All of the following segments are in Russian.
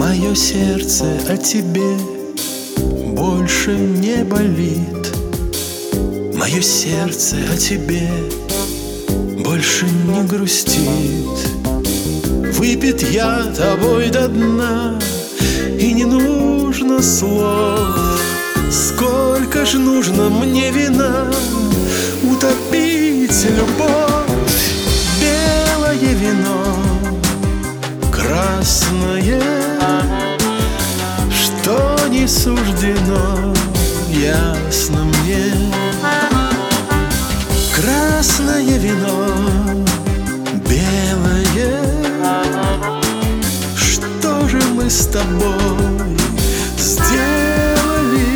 Мое сердце о тебе больше не болит. Мое сердце о тебе больше не грустит. Выпит я тобой до дна, и не нужно слов. Сколько ж нужно мне вина утопить любовь. Белое вино, красное, что не суждено, ясно мне. Красное вино, белое, что же мы с тобой сделали?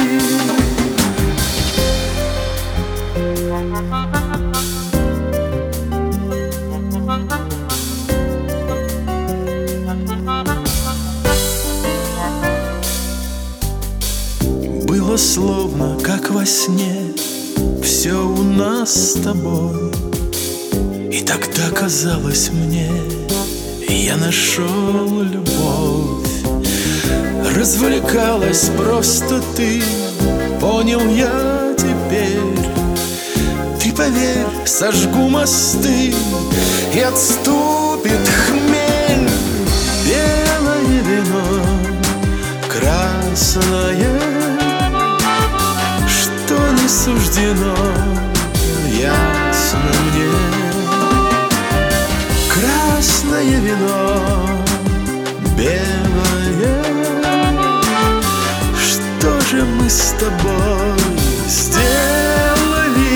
Было словно, как во сне, все у нас с тобой. И тогда казалось мне, я нашел любовь. Развлекалась просто ты, понял я теперь. Ты поверь, сожгу мосты, и отступит хмель. Белое вино, красное, что не суждено, ясно мне. Красное вино, белое, что же мы с тобой сделали?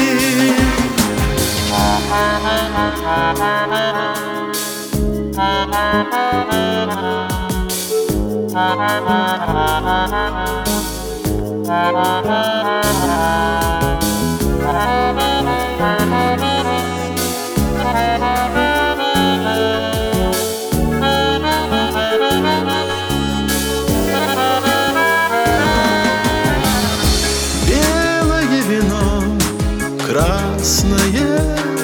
Белое вино, красное,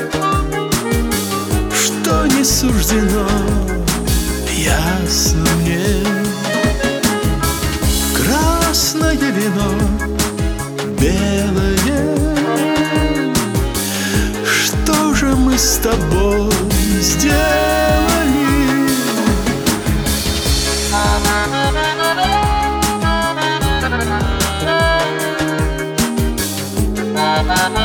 что не суждено, ясно мне. Красное вино, белое, что же мы с тобой сделали?